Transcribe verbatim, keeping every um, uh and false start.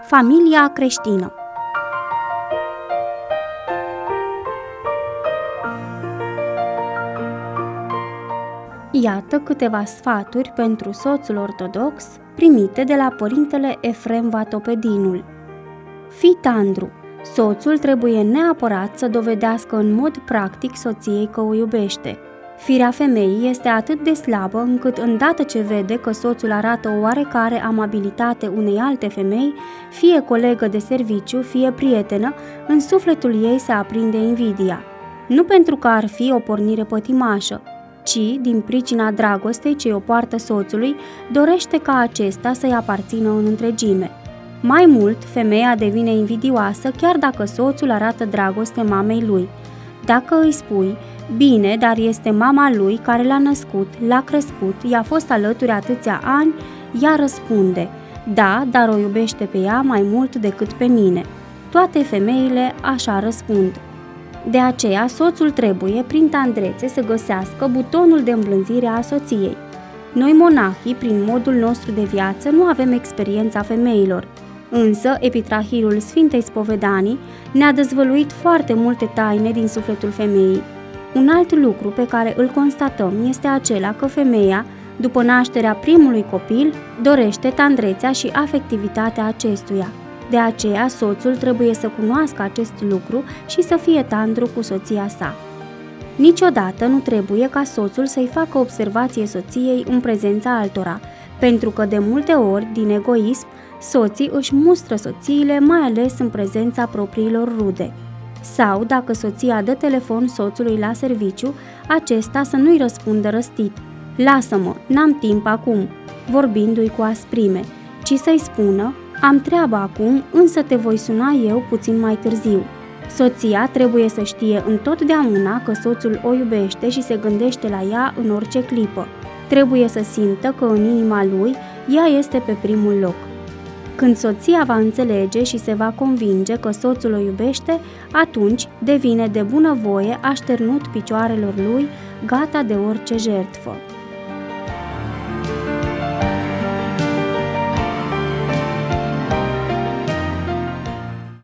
Familia creștină. Iată câteva sfaturi pentru soțul ortodox primite de la părintele Efrem Vatopedinul. Fii tandru. Soțul trebuie neapărat să dovedească în mod practic soției că o iubește. Firea femeii este atât de slabă încât îndată ce vede că soțul arată o oarecare amabilitate unei alte femei, fie colegă de serviciu, fie prietenă, în sufletul ei se aprinde invidia. Nu pentru că ar fi o pornire pătimașă, ci, din pricina dragostei ce o poartă soțului, dorește ca acesta să-i aparțină în întregime. Mai mult, femeia devine invidioasă chiar dacă soțul arată dragoste mamei lui. Dacă îi spui, bine, dar este mama lui care l-a născut, l-a crescut, i-a fost alături atâția ani, ea răspunde, da, dar o iubește pe ea mai mult decât pe mine. Toate femeile așa răspund. De aceea, soțul trebuie, prin tandrețe, să găsească butonul de îmblânzire a soției. Noi, monahii, prin modul nostru de viață, nu avem experiența femeilor. Însă, epitrahilul Sfintei Spovedanii ne-a dezvăluit foarte multe taine din sufletul femeii. Un alt lucru pe care îl constatăm este acela că femeia, după nașterea primului copil, dorește tandrețea și afectivitatea acestuia. De aceea, soțul trebuie să cunoască acest lucru și să fie tandru cu soția sa. Niciodată nu trebuie ca soțul să-i facă observație soției în prezența altora, pentru că de multe ori, din egoism, soții își mustră soțiile, mai ales în prezența propriilor rude. Sau, dacă soția dă telefon soțului la serviciu, acesta să nu-i răspundă răstit, lasă-mă, n-am timp acum, vorbindu-i cu asprime, ci să-i spună, am treabă acum, însă te voi suna eu puțin mai târziu. Soția trebuie să știe întotdeauna că soțul o iubește și se gândește la ea în orice clipă. Trebuie să simtă că în inima lui ea este pe primul loc. Când soția va înțelege și se va convinge că soțul o iubește, atunci devine de bunăvoie așternut picioarelor lui, gata de orice jertfă.